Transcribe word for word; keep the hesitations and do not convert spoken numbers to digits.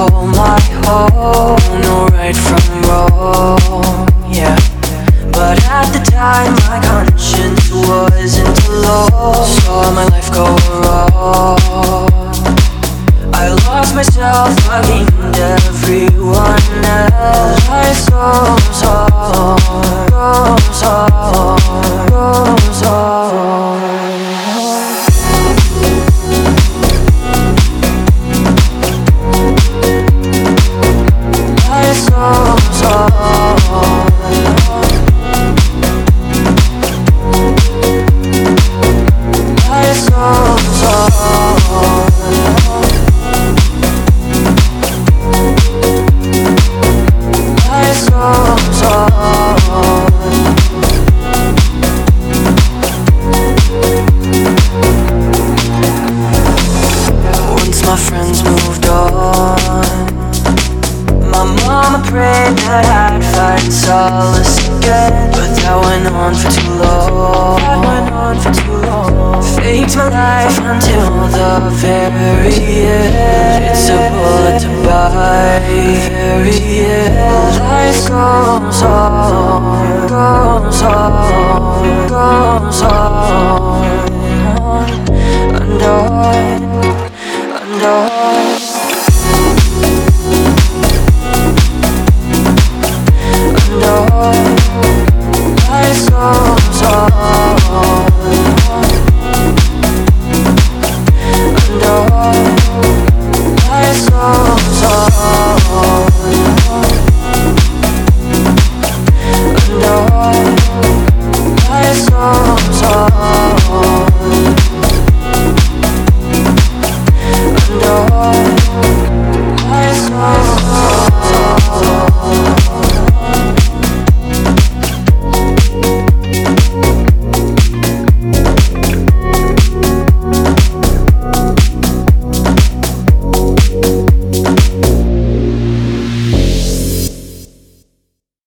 call my home, no right from wrong, yeah. But at the time my conscience wasn't alone. Saw my life go wrong. I lost myself, I gained everyone else. Life goes on, goes on, goes on. Life goes on. Life goes on. Life goes on. Once my friends moved on, my mama prayed that I'd find solace again. But that went on for too long. That went on for too long. Faked my life until the very end. It's a bullet to buy. Very end. Life goes on, goes on, goes on, and on, and on.